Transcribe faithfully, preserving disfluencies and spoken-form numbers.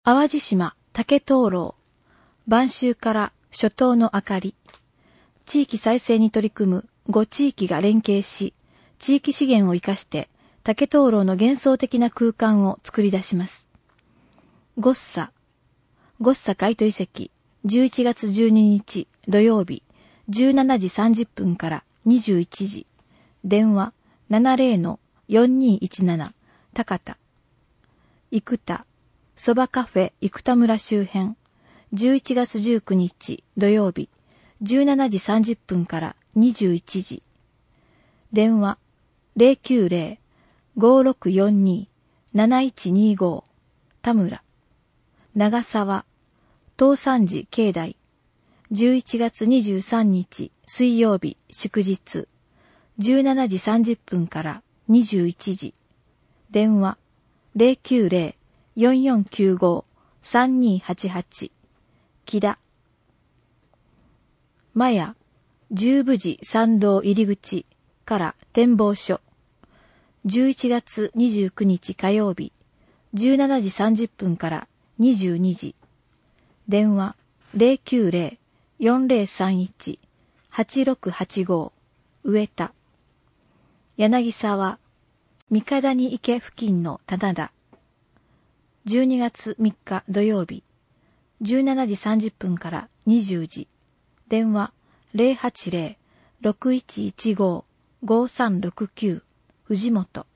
淡路島竹灯籠、晩秋から初冬の明かり。地域再生に取り組むご地域が連携し、地域資源を生かして竹灯籠の幻想的な空間を作り出します。ゴッサ、ゴッサ海都遺跡、じゅういちがつじゅうににち土曜日、じゅうしちじさんじゅっぷんからにじゅういちじ。電話 ななゼロ よんにいちなな 高田。生田、そばカフェ生田村周辺、じゅういちがつじゅうくにち土曜日、じゅうしちじさんじゅっぷんからにじゅういちじ。電話 ゼロきゅうゼロ ごろくよんに なないちにご 田村。長沢、東山寺境内、じゅういちがつにじゅうさんにち水曜日祝日、じゅうしちじさんじゅっぷんからにじゅういちじ。電話 ゼロきゅうゼロ よんよんきゅうご さんにはちはち。木田。マヤ、十武寺参道入り口から展望所。じゅういちがつにじゅうくにち火曜日、じゅうしちじさんじゅっぷんからにじゅうにじ。電話 ゼロきゅうゼロ よんゼロさんいち はちろくはちご。上田。柳沢、三方に池付近の棚田。じゅうにがつみっか土曜日、じゅうしちじさんじゅっぷんからにじゅうじ。電話 ゼロはちゼロ ろくいちいちご ごさんろくきゅう。藤本。